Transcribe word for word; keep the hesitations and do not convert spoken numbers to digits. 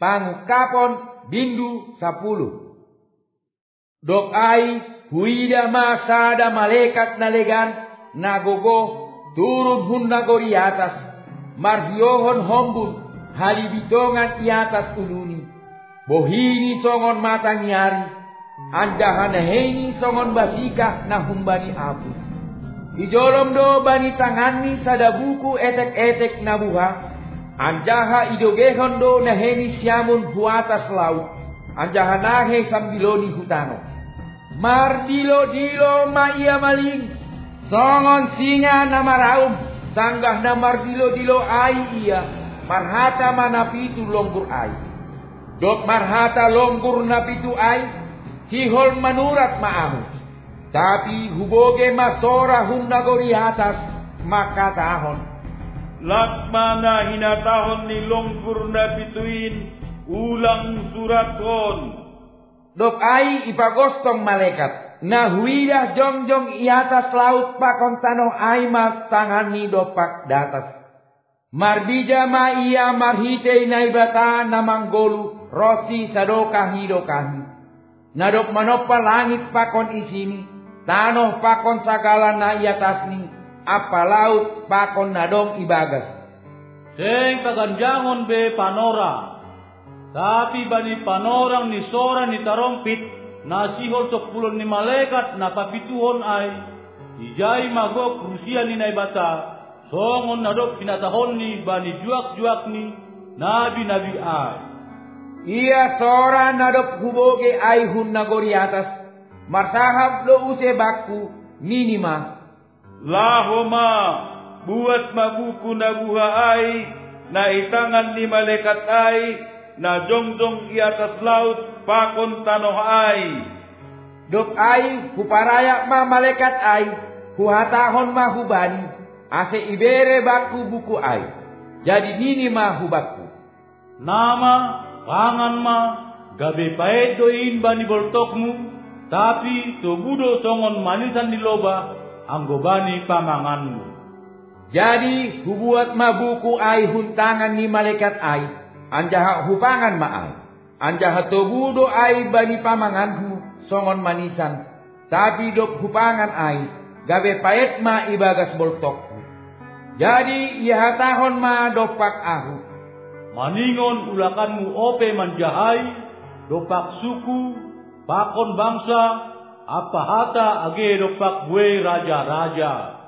pangukapon bindu sapuluh. Dok ai huida masada malaikat nalegan nagogo turun hun nagori atas marhiohon hombun halibitongan iatas uluni bohini songon matang nyari andahan heni songon basika nahumbani apu idolom do bani tangani sada buku etek-etek nabuha anjaha idogehon do naheni siamun huatas laut anjaha nahe sambiloni hutano mar dilo dilo ma ia maling songon singa nama raum sanggah namar dilo dilo ai ia marhata manapitu longgur ai dok marhata longgur napitu ai hihol manurat maamu tapi huboge masora hun nagori atas maka tahon lakmana hinatahon ni longgur napituin ulang suraton. Dok ai ipagostong malaikat na huidah jongjong iatas laut pakon tano ai ma tangani dopak datas marbija ma ia marhite naibata namanggolu rosi sadokahi dokahi nadok manopa langit pakon isini tanoh pakon sagala na iatasni apa laut pakon nadong ibagas seng paganjangon be panora tapi bani panorang ni sora ni tarompit nasihol tokpulon ni malaikat na papituhon ay ijai magok rusia ni naibata songon nadok pinatahon ni bani juak-juak ni nabi-nabi ay iya sora nadok huboge ay hun nagori atas marsahab lo use bakku minima lahoma buat mabuku nabuha ay na itangan ni malaikat ay na jongjong i atas laut pakon tanoh ai dok ai huparaya ma malaikat ai huhatahon ma hubani ase ibere baku buku ai jadi nini ma hubakku nama pangan ma gabe paedoin bani boltokmu tapi tobudo songon manisan di loba anggo bani pamanganmu jadi hubuat ma buku ai huntangan ni malaikat ai anjaha hupangan ma'ai anjaha tobudo ai bani pamanganhu songon manisan tapi dok hupangan ai gabe paet ma ibagas boltokku jadi ia tahon ma dopak ahu maningon ulakanmu ope manjahai dopak suku pakon bangsa apa hata age dopak bue raja-raja